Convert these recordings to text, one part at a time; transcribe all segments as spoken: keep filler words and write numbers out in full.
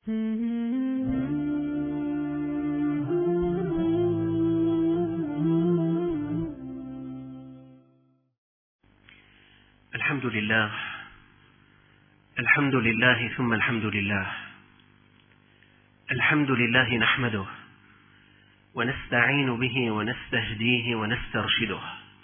الحمد لله الحمد لله ثم الحمد لله الحمد لله نحمده ونستعين به ونستهديه ونسترشده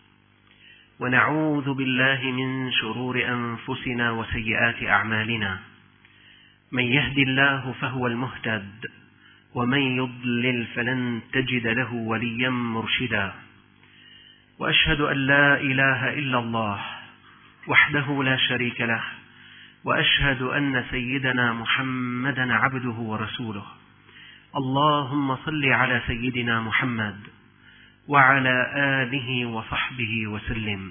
ونعوذ بالله من شرور أنفسنا وسيئات أعمالنا. من يهد الله فهو المهتد ومن يضلل فلن تجد له وليا مرشدا. وأشهد أن لا إله إلا الله وحده لا شريك له، وأشهد أن سيدنا محمدا عبده ورسوله. اللهم صل على سيدنا محمد وعلى آله وصحبه وسلم.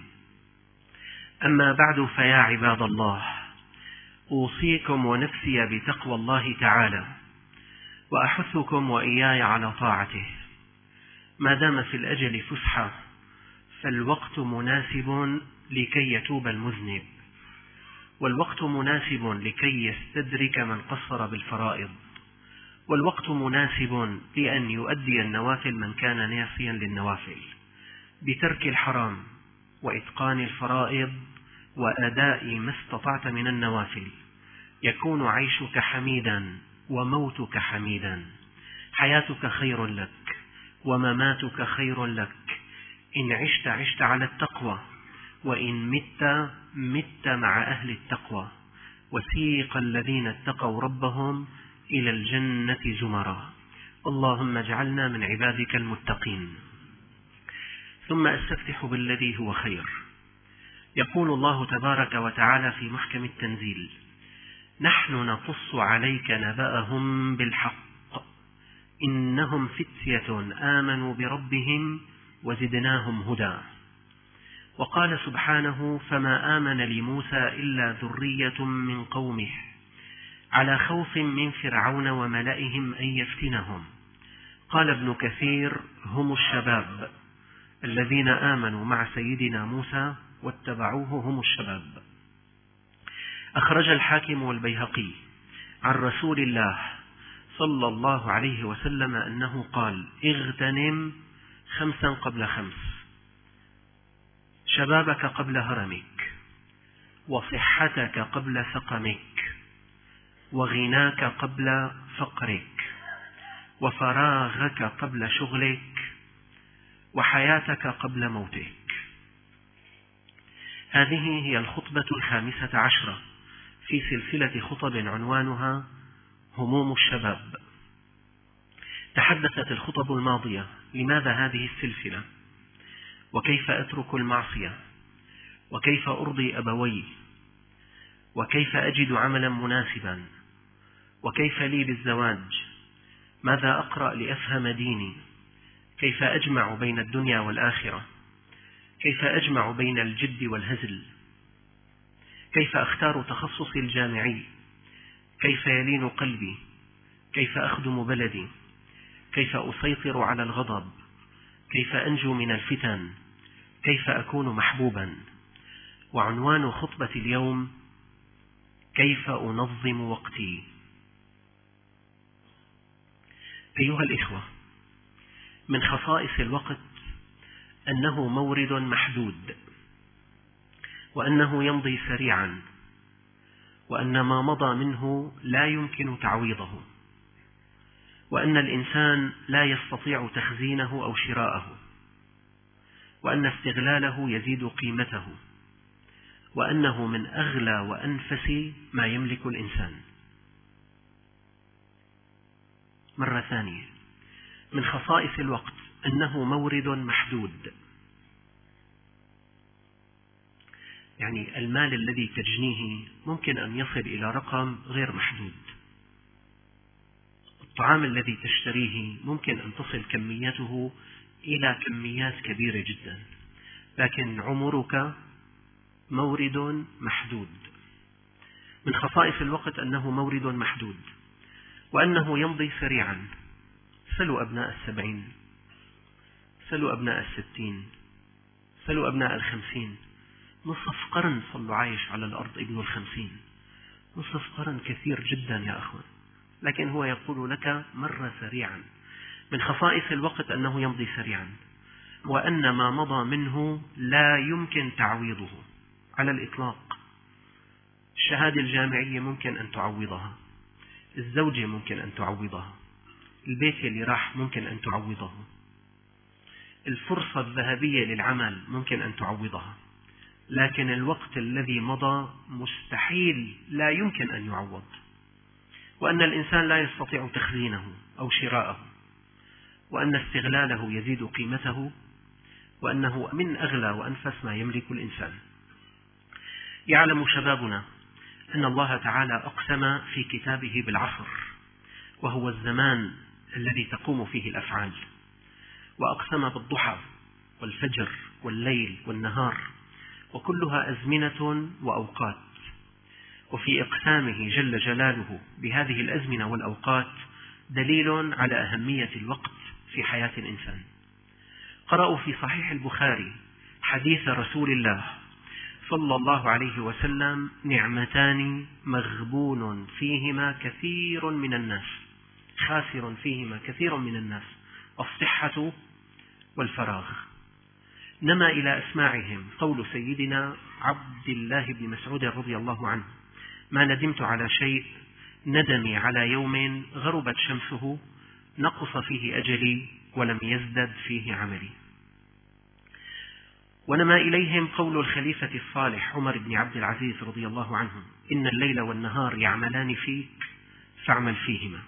أما بعد، فيا عباد الله، أوصيكم ونفسي بتقوى الله تعالى، وأحثكم وإياي على طاعته. ما دام في الأجل فسحة فالوقت مناسب لكي يتوب المذنب، والوقت مناسب لكي يستدرك من قصر بالفرائض، والوقت مناسب لأن يؤدي النوافل من كان ناسيا للنوافل، بترك الحرام وإتقان الفرائض وأداء ما استطعت من النوافل. يكون عيشك حميدا وموتك حميدا، حياتك خير لك ومماتك خير لك. إن عشت عشت على التقوى، وإن مت مت مع أهل التقوى. وسيق الذين اتقوا ربهم إلى الجنة زمرا. اللهم اجعلنا من عبادك المتقين. ثم أستفتح بالذي هو خير. يقول الله تبارك وتعالى في محكم التنزيل: نحن نقص عليك نبأهم بالحق إنهم فتية آمنوا بربهم وزدناهم هدى. وقال سبحانه: فما آمن لموسى إلا ذرية من قومه على خوف من فرعون وملئهم أن يفتنهم. قال ابن كثير: هم الشباب الذين آمنوا مع سيدنا موسى واتبعوه، هم الشباب. أخرج الحاكم والبيهقي عن رسول الله صلى الله عليه وسلم أنه قال: اغتنم خمسا قبل خمس: شبابك قبل هرمك، وصحتك قبل سقمك، وغناك قبل فقرك، وفراغك قبل شغلك، وحياتك قبل موتك. هذه هي الخطبة الخامسة عشرة في سلسلة خطب عنوانها هموم الشباب. تحدثت الخطب الماضية لماذا هذه السلسلة، وكيف أترك المعصية، وكيف أرضي أبوي، وكيف أجد عملا مناسبا، وكيف لي بالزواج، ماذا أقرأ لأفهم ديني، كيف أجمع بين الدنيا والآخرة، كيف أجمع بين الجد والهزل، كيف أختار تخصصي الجامعي، كيف يلين قلبي، كيف أخدم بلدي، كيف أسيطر على الغضب، كيف أنجو من الفتن، كيف أكون محبوبا. وعنوان خطبة اليوم: كيف أنظم وقتي. أيها الإخوة، من خصائص الوقت أنه مورد محدود، وأنه يمضي سريعا، وأن ما مضى منه لا يمكن تعويضه، وأن الإنسان لا يستطيع تخزينه أو شراءه، وأن استغلاله يزيد قيمته، وأنه من أغلى وأنفس ما يملك الإنسان. مرة ثانية، من خصائص الوقت أنه مورد محدود، يعني المال الذي تجنيه ممكن أن يصل إلى رقم غير محدود، الطعام الذي تشتريه ممكن أن تصل كميته إلى كميات كبيرة جدا، لكن عمرك مورد محدود. من خصائص الوقت أنه مورد محدود، وأنه يمضي سريعا. سلوا أبناء السبعين، سلوا أبناء الستين، سلوا أبناء الخمسين. نصف قرن صلوا عايش على الأرض ابن الخمسين. نصف قرن كثير جدا يا أخوان. لكن هو يقول لك مر سريعا. من خصائص الوقت أنه يمضي سريعا، وأن ما مضى منه لا يمكن تعويضه على الإطلاق. الشهادة الجامعية ممكن أن تعوضها، الزوجة ممكن أن تعوضها، البيت اللي راح ممكن أن تعوضه، الفرصة الذهبية للعمل ممكن أن تعوضها، لكن الوقت الذي مضى مستحيل، لا يمكن أن يعوض. وأن الإنسان لا يستطيع تخزينه أو شراءه، وأن استغلاله يزيد قيمته، وأنه من أغلى وأنفس ما يملك الإنسان. يعلم شبابنا أن الله تعالى أقسم في كتابه بالعصر، وهو الزمان الذي تقوم فيه الأفعال، وأقسم بالضحى والفجر والليل والنهار، وكلها أزمنة وأوقات. وفي إقسامه جل جلاله بهذه الأزمنة والأوقات دليل على أهمية الوقت في حياة الإنسان. قرأوا في صحيح البخاري حديث رسول الله صلى الله عليه وسلم: نعمتان مغبون فيهما كثير من الناس، خاسر فيهما كثير من الناس، الصحة والفراغ. نما إلى أسماعهم قول سيدنا عبد الله بن مسعود رضي الله عنه: ما ندمت على شيء ندمي على يوم غربت شمسه نقص فيه أجلي ولم يزدد فيه عملي. ونما إليهم قول الخليفة الصالح عمر بن عبد العزيز رضي الله عنه: إن الليل والنهار يعملان فيك فاعمل فيهما.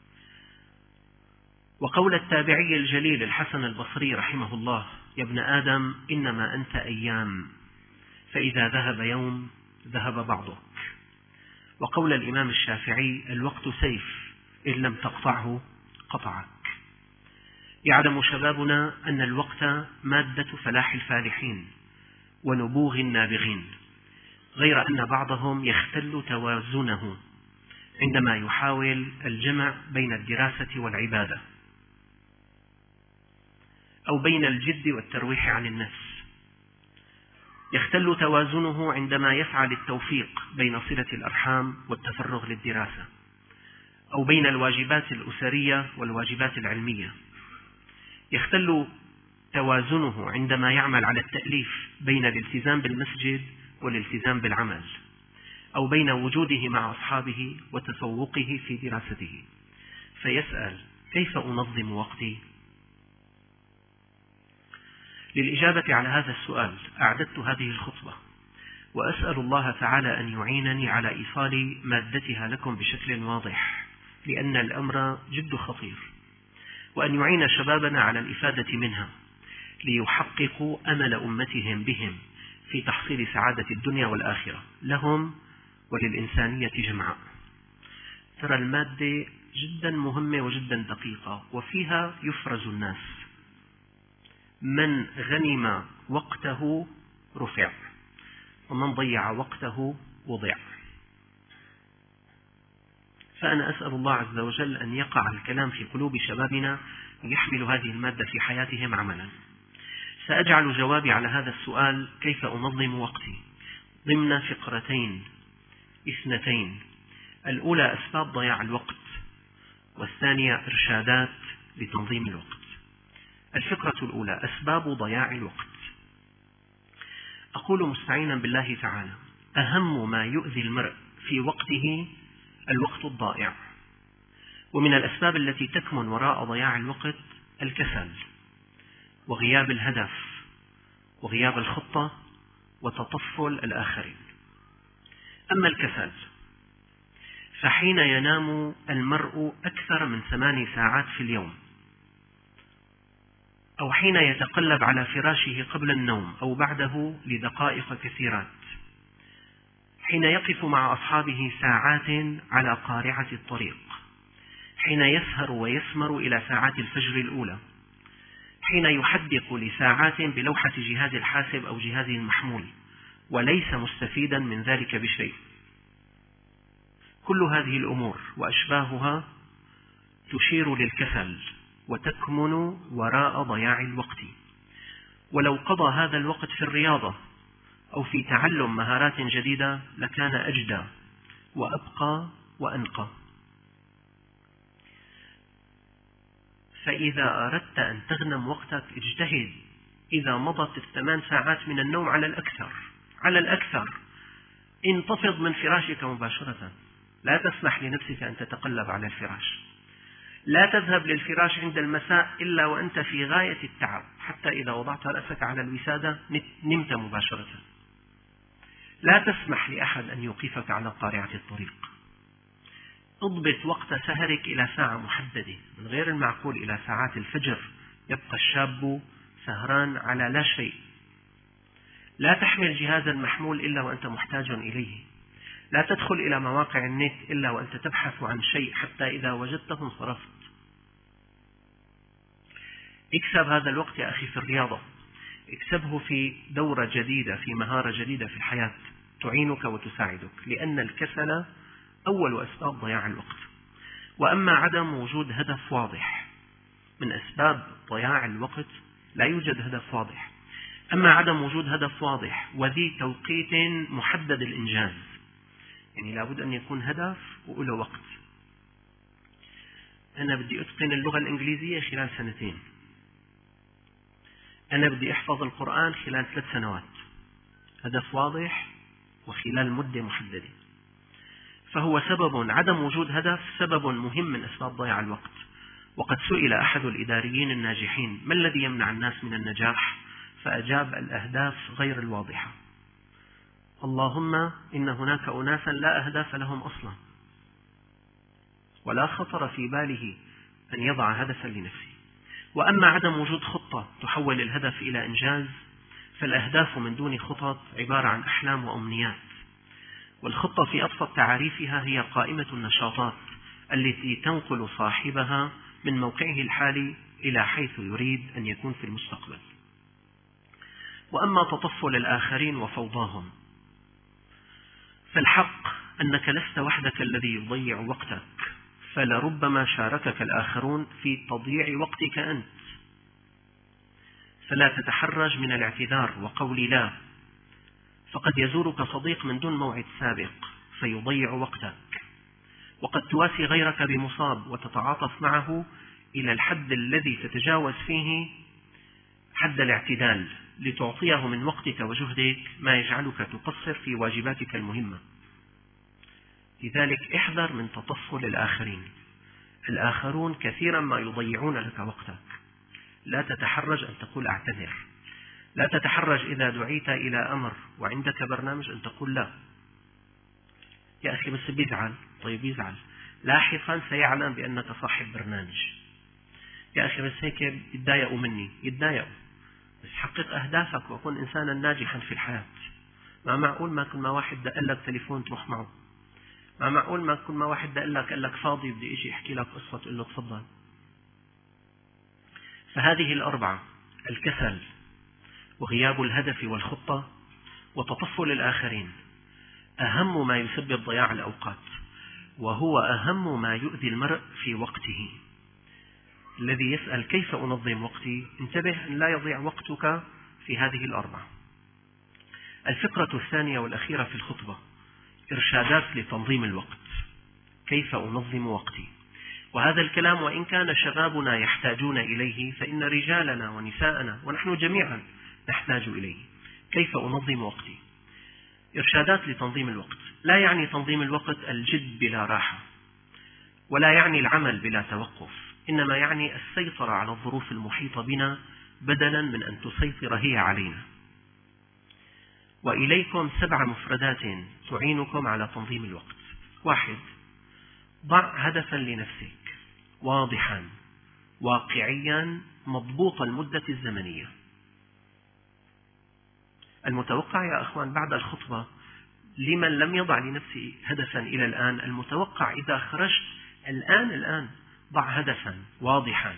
وقول التابعي الجليل الحسن البصري رحمه الله: يا ابن آدم إنما أنت أيام، فإذا ذهب يوم ذهب بعضك. وقول الإمام الشافعي: الوقت سيف إن لم تقطعه قطعك. يعلم شبابنا أن الوقت مادة فلاح الفالحين ونبوغ النابغين، غير أن بعضهم يختل توازنه عندما يحاول الجمع بين الدراسة والعبادة، أو بين الجد والترويح عن النفس. يختل توازنه عندما يسعى للتوفيق بين صلة الأرحام والتفرغ للدراسة، أو بين الواجبات الأسرية والواجبات العلمية. يختل توازنه عندما يعمل على التأليف بين الالتزام بالمسجد والالتزام بالعمل، أو بين وجوده مع أصحابه وتفوقه في دراسته، فيسأل: كيف أنظم وقتي؟ للإجابة على هذا السؤال أعددت هذه الخطبة، وأسأل الله تعالى أن يعينني على إيصال مادتها لكم بشكل واضح، لأن الأمر جد خطير، وأن يعين شبابنا على الإفادة منها ليحققوا أمل أمتهم بهم في تحصيل سعادة الدنيا والآخرة لهم وللإنسانية جمعاء. ترى المادة جدا مهمة وجدا دقيقة، وفيها يفرز الناس. من غنم وقته رفع، ومن ضيع وقته وضع. فأنا أسأل الله عز وجل أن يقع الكلام في قلوب شبابنا ليحملوا هذه المادة في حياتهم عملا. سأجعل جوابي على هذا السؤال: كيف أنظم وقتي، ضمن فقرتين اثنتين: الأولى أسباب ضياع الوقت، والثانية إرشادات لتنظيم الوقت. الفكرة الأولى: أسباب ضياع الوقت. أقول مستعينا بالله تعالى: أهم ما يؤذي المرء في وقته الوقت الضائع. ومن الأسباب التي تكمن وراء ضياع الوقت الكسل، وغياب الهدف، وغياب الخطة، وتطفل الآخرين. أما الكسل فحين ينام المرء أكثر من ثماني ساعات في اليوم، أو حين يتقلب على فراشه قبل النوم أو بعده لدقائق كثيرات، حين يقف مع أصحابه ساعات على قارعة الطريق، حين يسهر ويسمر إلى ساعات الفجر الأولى، حين يحدق لساعات بلوحة جهاز الحاسب أو جهازه المحمول وليس مستفيدا من ذلك بشيء. كل هذه الأمور وأشباهها تشير للكسل وتكمن وراء ضياع الوقت. ولو قضى هذا الوقت في الرياضة أو في تعلم مهارات جديدة لكان أجدى وأبقى وأنقى. فإذا أردت أن تغنم وقتك اجتهد. إذا مضت الثمان ساعات من النوم على الأكثر على الأكثر انتفض من فراشك مباشرة. لا تسمح لنفسك أن تتقلب على الفراش. لا تذهب للفراش عند المساء إلا وأنت في غاية التعب، حتى إذا وضعت رأسك على الوسادة نمت مباشرة. لا تسمح لأحد أن يوقفك على قارعة الطريق. اضبط وقت سهرك إلى ساعة محددة. من غير المعقول إلى ساعات الفجر يبقى الشاب سهران على لا شيء. لا تحمل جهازا محمول إلا وأنت محتاج إليه. لا تدخل إلى مواقع النت إلا وأنت تبحث عن شيء، حتى إذا وجدته انصرفت. اكسب هذا الوقت يا أخي في الرياضة، اكسبه في دورة جديدة، في مهارة جديدة في الحياة تعينك وتساعدك، لأن الكسل أول أسباب ضياع الوقت. وأما عدم وجود هدف واضح، من أسباب ضياع الوقت لا يوجد هدف واضح. أما عدم وجود هدف واضح وذي توقيت محدد الإنجاز، يعني لابد أن يكون هدف وله وقت. أنا بدي أتقن اللغة الإنجليزية خلال سنتين، أنا بدي أحفظ القرآن خلال ثلاث سنوات. هدف واضح وخلال مدة محددة. فهو سبب، عدم وجود هدف سبب مهم من أسباب ضياع الوقت. وقد سئل أحد الإداريين الناجحين: ما الذي يمنع الناس من النجاح؟ فأجاب: الأهداف غير الواضحة. اللهم إن هناك أناسا لا أهداف لهم أصلا، ولا خطر في باله أن يضع هدفا لنفسه. وأما عدم وجود خطة تحول الهدف إلى إنجاز، فالأهداف من دون خطط عبارة عن أحلام وأمنيات. والخطة في أبسط تعاريفها هي قائمة النشاطات التي تنقل صاحبها من موقعه الحالي إلى حيث يريد أن يكون في المستقبل. وأما تطفل الآخرين وفوضاهم، فالحق أنك لست وحدك الذي يضيع وقتك، فلربما شاركك الآخرون في تضييع وقتك أنت. فلا تتحرج من الاعتذار وقول لا، فقد يزورك صديق من دون موعد سابق فيضيع وقتك. وقد تواسي غيرك بمصاب وتتعاطف معه إلى الحد الذي تتجاوز فيه حد الاعتدال لتعطيه من وقتك وجهدك ما يجعلك تقصر في واجباتك المهمة. لذلك احذر من تطفل الآخرين. الآخرون كثيرا ما يضيعون لك وقتك. لا تتحرج أن تقول أعتذر. لا تتحرج إذا دعيت إلى أمر وعندك برنامج أن تقول لا. يا أخي بس بيزعل. طيب يزعل، لاحقا سيعلم بأنك صاحب برنامج. يا أخي بس هيك يتضايقوا مني، يتضايقوا، بس حقق أهدافك وكن إنسانا ناجحا في الحياة. ما معقول ما كل ما واحد دق لك تليفون تروح معه. ما معقول ما كل ما واحد دق لك قال لك فاضي بدي إيش يحكي لك قصة تقول له تفضل. فهذه الأربعة: الكسل، وغياب الهدف والخطة، وتطفل الآخرين، أهم ما يسبب ضياع الأوقات، وهو أهم ما يؤذي المرء في وقته. الذي يسأل كيف أنظم وقتي، انتبه أن لا يضيع وقتك في هذه الأربعة. الفكرة الثانية والأخيرة في الخطبة: إرشادات لتنظيم الوقت. كيف أنظم وقتي؟ وهذا الكلام وإن كان شبابنا يحتاجون إليه، فإن رجالنا ونساءنا ونحن جميعا نحتاج إليه. كيف أنظم وقتي؟ إرشادات لتنظيم الوقت لا يعني تنظيم الوقت الجد بلا راحة، ولا يعني العمل بلا توقف، إنما يعني السيطرة على الظروف المحيطة بنا بدلا من أن تسيطر هي علينا. وإليكم سبع مفردات تعينكم على تنظيم الوقت. واحد: ضع هدفا لنفسك واضحا واقعيا مضبوط المدة الزمنية. المتوقع يا أخوان بعد الخطبة لمن لم يضع لنفسه هدفا إلى الآن، المتوقع إذا خرجت الآن الآن ضع هدفا واضحا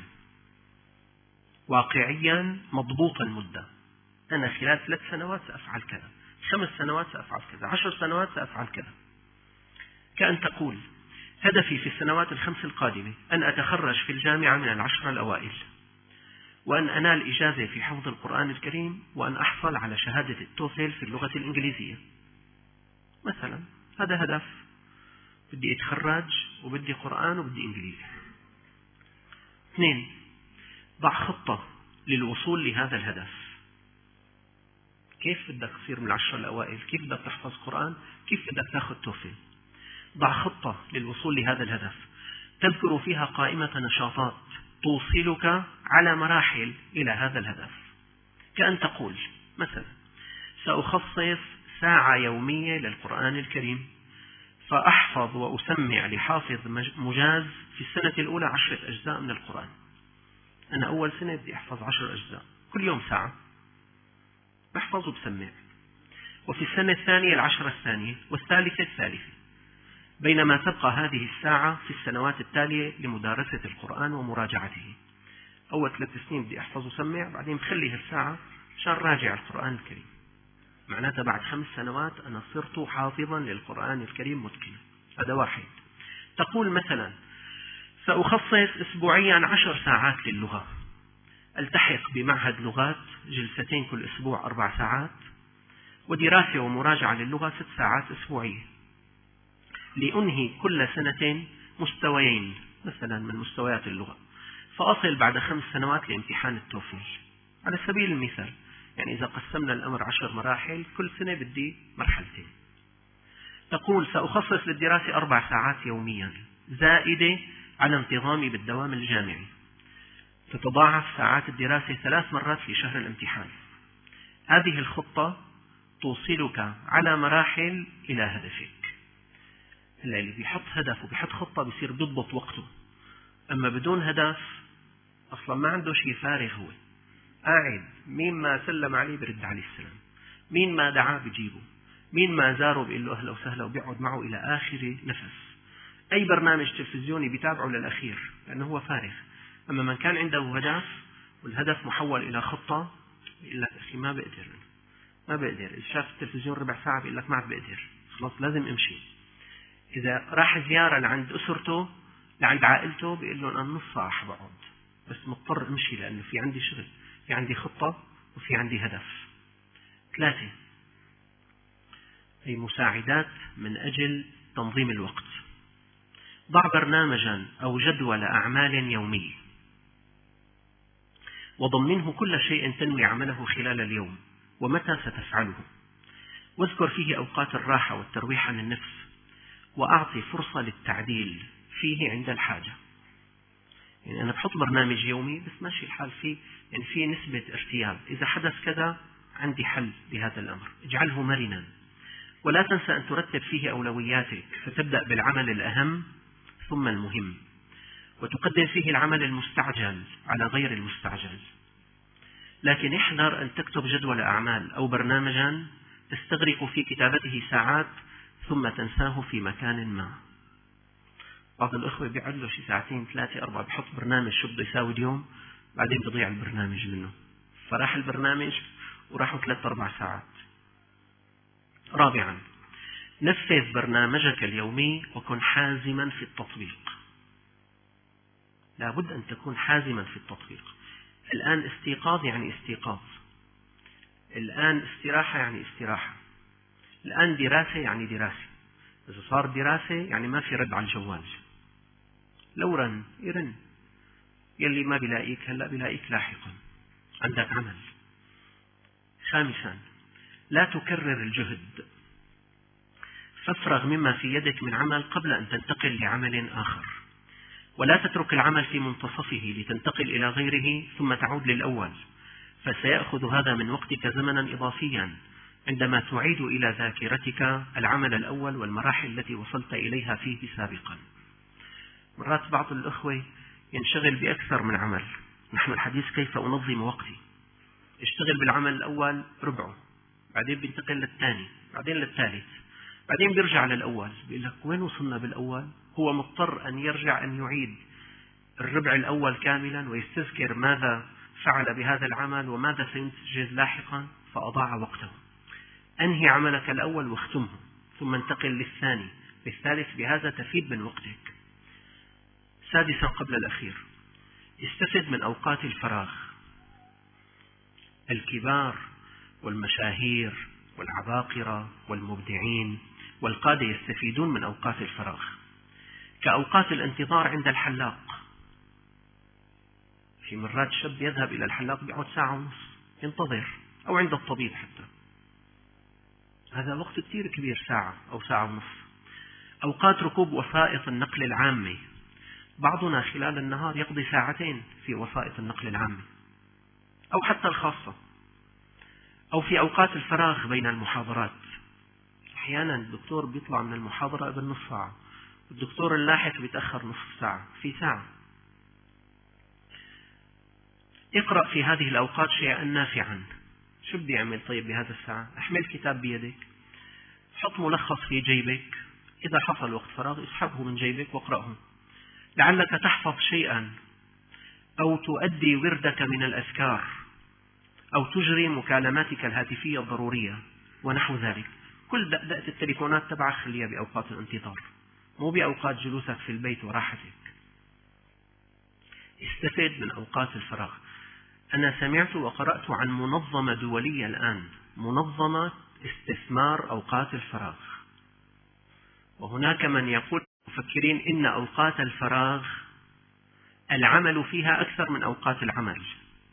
واقعيا مضبوط المدة. أنا خلال ثلاث سنوات سأفعل كذا، خمس سنوات سأفعل كذا، عشر سنوات سأفعل كذا. كأن تقول: هدفي في السنوات الخمس القادمة أن أتخرج في الجامعة من العشرة الأوائل، وأن أنال إجازة في حفظ القرآن الكريم، وأن أحصل على شهادة التوفل في اللغة الإنجليزية مثلا. هذا هدف. بدي أتخرج وبدي قرآن وبدي إنجليزي. اثنين: ضع خطة للوصول لهذا الهدف. كيف بدك تصير من العشر الأوائل؟ كيف بدك تحفظ قرآن؟ كيف بدك تاخذ توفل؟ ضع خطة للوصول لهذا الهدف، تذكر فيها قائمة نشاطات توصلك على مراحل إلى هذا الهدف. كأن تقول مثلا: سأخصص ساعة يومية للقرآن الكريم، فأحفظ وأسمع لحافظ مجاز في السنة الأولى عشرة أجزاء من القرآن. أنا أول سنة بدي أحفظ عشر أجزاء، كل يوم ساعة بحفظ وبسمع. وفي السنة الثانية العشرة الثانية، والثالثة الثالثة، بينما تبقى هذه الساعة في السنوات التالية لمدارسة القرآن ومراجعته. أول ثلاث سنين بدي أحفظ وسمع، بعدين بخلي هالساعة عشان راجع القرآن الكريم. معناتها بعد خمس سنوات أنا صرت حافظا للقرآن الكريم متقنا. هذا واحد. تقول مثلا: سأخصص أسبوعيا عشر ساعات للغة، ألتحق بمعهد لغات جلستين كل أسبوع أربع ساعات، ودراسة ومراجعة للغة ست ساعات أسبوعية، لأنهي كل سنة مستويين مثلا من مستويات اللغة، فأصل بعد خمس سنوات لامتحان التوفيل على سبيل المثال. يعني إذا قسمنا الأمر عشر مراحل، كل سنة بدي مرحلتين. تقول: سأخصص للدراسة أربع ساعات يوميا زائدة على انتظامي بالدوام الجامعي، تتضاعف ساعات الدراسة ثلاث مرات في شهر الامتحان. هذه الخطة توصلك على مراحل إلى هدفك. هلا اللي بيحط هدف وبيحط خطة بيصير بيضبط وقته، أما بدون هدف أصلا ما عنده شيء، فارغ، هو قاعد، مين ما سلم عليه برد عليه السلام، مين ما دعاه بجيبه، مين ما زاره بيقول له أهلا وسهلا وبيقعد معه إلى آخر نفس. أي برنامج تلفزيوني بيتابعه للأخير لأنه هو فارغ. أما من كان عنده هدف والهدف محول إلى خطة، يقول لك أخي ما بقدر ما بقدر إذا شاف التلفزيون ربع ساعة بيقول لك ما عاد بقدر، خلاص لازم أمشي. إذا راح زيارة لعند أسرته لعند عائلته بيقول لهم أنا نص ساعة بقعد، بس مضطر أمشي لأنه في عندي شغل، في عندي خطة وفي عندي هدف. ثلاثة، هي مساعدات من أجل تنظيم الوقت. ضع برنامجا أو جدول أعمال يومي، وضمنه كل شيء تنوي عمله خلال اليوم ومتى ستفعله، واذكر فيه أوقات الراحة والترويح عن النفس، وأعطي فرصة للتعديل فيه عند الحاجة. يعني أنا بحط برنامج يومي بس ماشي الحال فيه، يعني فيه نسبة ارتياب، إذا حدث كذا عندي حل لهذا الأمر، اجعله مرنا. ولا تنسى أن ترتب فيه أولوياتك، فتبدأ بالعمل الأهم ثم المهم، وتقدم فيه العمل المستعجل على غير المستعجل. لكن احذر أن تكتب جدول أعمال أو برنامجا تستغرق في كتابته ساعات ثم تنساه في مكان ما. بعض الأخوة بيقعد له شي ساعتين ثلاثة أربعة بحط برنامج شو بده يساوي اليوم، بعدين بضيع البرنامج منه، فراح البرنامج وراحوا ثلاث أربع ساعات. رابعا، نفذ برنامجك اليومي وكن حازما في التطبيق. لابد أن تكون حازما في التطبيق. الآن استيقاظ يعني استيقاظ، الآن استراحة يعني استراحة، الآن دراسة يعني دراسة. إذا صار دراسة يعني ما في رد على الجوال، لو رن يرن، يلي ما بلاقيك هلأ بلاقيك لاحقا، عندك عمل. خامسا، لا تكرر الجهد، فافرغ مما في يدك من عمل قبل أن تنتقل لعمل آخر، ولا تترك العمل في منتصفه لتنتقل إلى غيره ثم تعود للأول، فسيأخذ هذا من وقتك زمنا إضافيا عندما تعيد إلى ذاكرتك العمل الأول والمراحل التي وصلت إليها فيه سابقا. مرات بعض الأخوة ينشغل بأكثر من عمل. نحن الحديث كيف أنظم وقتي، اشتغل بالعمل الأول ربعه، بعدين بينتقل للثاني، بعدين للثالث، بعدين بيرجع للأول. بيقول لك وين وصلنا بالأول؟ هو مضطر أن يرجع أن يعيد الربع الأول كاملا ويستذكر ماذا فعل بهذا العمل وماذا سينتج لاحقا، فأضاع وقته. أنهي عملك الأول واختمه، ثم انتقل للثاني للثالث، بهذا تفيد من وقتك. سادسا قبل الأخير، استفد من أوقات الفراغ. الكبار والمشاهير والعباقرة والمبدعين والقادة يستفيدون من أوقات الفراغ، كأوقات الانتظار عند الحلاق. في مرات شاب يذهب إلى الحلاق بيقعد ساعة ونص ينتظر، أو عند الطبيب حتى، هذا وقت كثير كبير، ساعة أو ساعة ونص. أوقات ركوب وسائط النقل العامة، بعضنا خلال النهار يقضي ساعتين في وسائط النقل العامة أو حتى الخاصة، أو في أوقات الفراغ بين المحاضرات. أحيانا الدكتور بيطلع من المحاضرة قبل نصف ساعة، الدكتور اللاحق بيتأخر نصف ساعة، في ساعة. اقرأ في هذه الأوقات شيئا نافعا. شو بدي أعمل طيب بهذا الساعة؟ احمل كتاب بيدك، حط ملخص في جيبك، إذا حصل وقت فراغ اسحبه من جيبك واقرأه، لعلك تحفظ شيئا، أو تؤدي وردك من الأذكار، أو تجري مكالماتك الهاتفية الضرورية ونحو ذلك. كل دقدقة التليفونات تبعك خليها بأوقات الانتظار، مو بأوقات جلوسك في البيت وراحتك. استفد من أوقات الفراغ. أنا سمعت وقرأت عن منظمة دولية الآن، منظمة استثمار أوقات الفراغ، وهناك من يقول مفكرين إن أوقات الفراغ العمل فيها أكثر من أوقات العمل.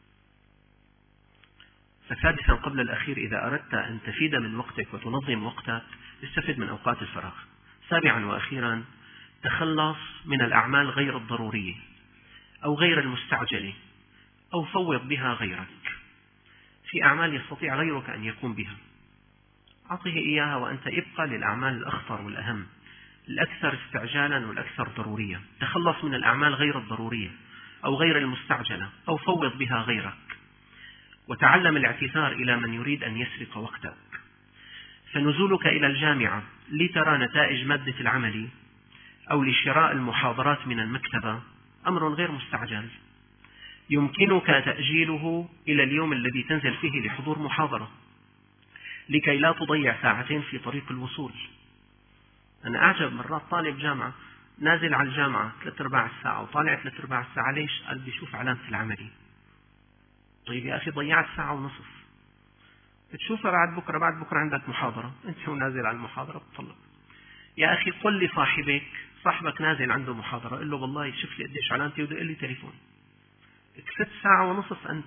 فسادسا قبل الأخير، إذا أردت أن تفيد من وقتك وتنظم وقتك استفد من أوقات الفراغ. سابعا وأخيرا، تخلص من الأعمال غير الضرورية أو غير المستعجلة، أو فوض بها غيرك. في أعمال يستطيع غيرك أن يقوم بها، أعطيه إياها، وأنت ابقى للأعمال الأخطر والأهم، الأكثر استعجالا والأكثر ضرورية. تخلص من الأعمال غير الضرورية أو غير المستعجلة، أو فوض بها غيرك. وتعلم الاعتذار إلى من يريد أن يسرق وقتك. فنزولك إلى الجامعة لترى نتائج مادة العمل أو لشراء المحاضرات من المكتبة أمر غير مستعجل، يمكنك تأجيله إلى اليوم الذي تنزل فيه لحضور محاضرة، لكي لا تضيع ساعتين في طريق الوصول. أنا أعجب مرات طالب جامعة نازل على الجامعة ثلاث أرباع الساعة وطالع ثلاث أرباع الساعة. ليش؟ قال بيشوف علامة العملي. طيب يا أخي ضيعت ساعة ونصف، بتشوفها بعد بكرة، بعد بكرة عندك محاضرة، أنت هو نازل على المحاضرة بتطلع. يا أخي قل لصاحبك، صاحبك نازل عنده محاضرة، قل له والله شوف لي قديش علامتي ودق لي تليفون. كسبت ساعة ونصف أنت.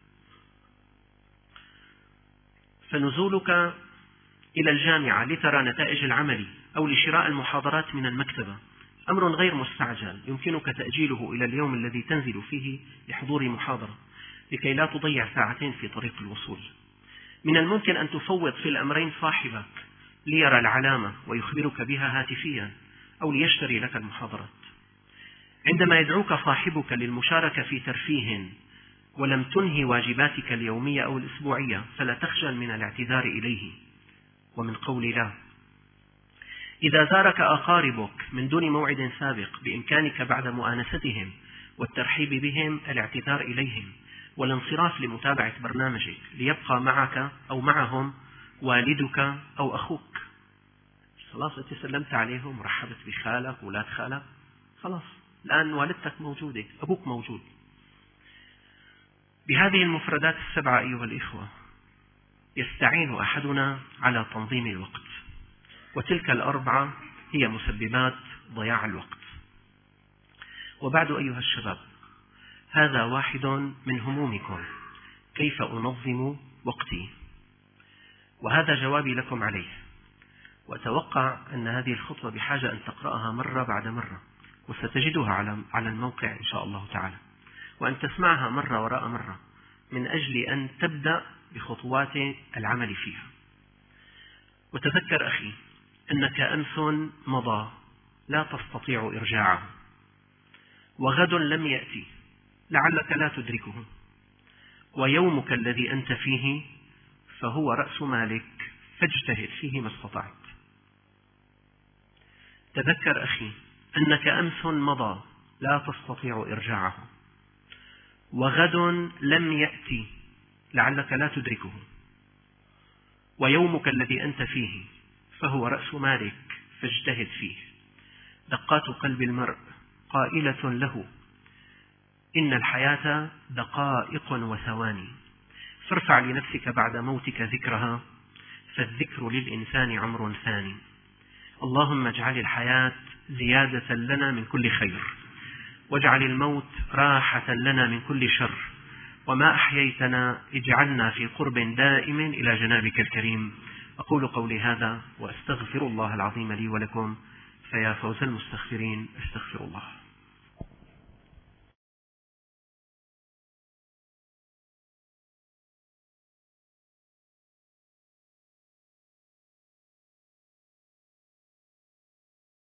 فنزولك إلى الجامعة لترى نتائج العمل أو لشراء المحاضرات من المكتبة أمر غير مستعجل، يمكنك تأجيله إلى اليوم الذي تنزل فيه لحضور محاضرة، لكي لا تضيع ساعتين في طريق الوصول. من الممكن أن تفوض في الأمرين صاحبك ليرى العلامة ويخبرك بها هاتفيا، أو ليشتري لك المحاضرات. عندما يدعوك صاحبك للمشاركة في ترفيه ولم تنهي واجباتك اليومية أو الأسبوعية، فلا تخجل من الاعتذار إليه ومن قول لا. إذا زارك أقاربك من دون موعد سابق، بإمكانك بعد مؤانستهم والترحيب بهم الاعتذار إليهم والانصراف لمتابعة برنامجك، ليبقى معك أو معهم والدك أو أخوك. خلاص أنت سلمت عليهم، رحبت بخالك وولاد خالك، خلاص الآن والدتك موجودة، أبوك موجود. بهذه المفردات السبعة أيها الإخوة يستعين أحدنا على تنظيم الوقت، وتلك الأربعة هي مسببات ضياع الوقت. وبعد أيها الشباب، هذا واحد من همومكم، كيف أنظم وقتي، وهذا جوابي لكم عليه. وأتوقع أن هذه الخطوة بحاجة أن تقرأها مرة بعد مرة، وستجدها على الموقع إن شاء الله تعالى، وأن تسمعها مرة وراء مرة من أجل أن تبدأ بخطوات العمل فيها. وتذكر أخي أنك أمس مضى لا تستطيع إرجاعه، وغد لم يأتي لعلك لا تدركه، ويومك الذي أنت فيه فهو رأس مالك، فاجتهد فيه ما استطعت. تذكر أخي أنك أمس مضى لا تستطيع إرجاعه، وغد لم يأتي لعلك لا تدركه، ويومك الذي أنت فيه فهو رأس مالك، فاجتهد فيه. دقات قلب المرء قائلة له إن الحياة دقائق وثواني، فارفع لنفسك بعد موتك ذكرها، فالذكر للإنسان عمر ثاني. اللهم اجعل الحياة زيادة لنا من كل خير، واجعل الموت راحة لنا من كل شر، وما أحييتنا اجعلنا في قرب دائم إلى جنابك الكريم. أقول قولي هذا وأستغفر الله العظيم لي ولكم، فيا فوز المستغفرين، استغفر الله.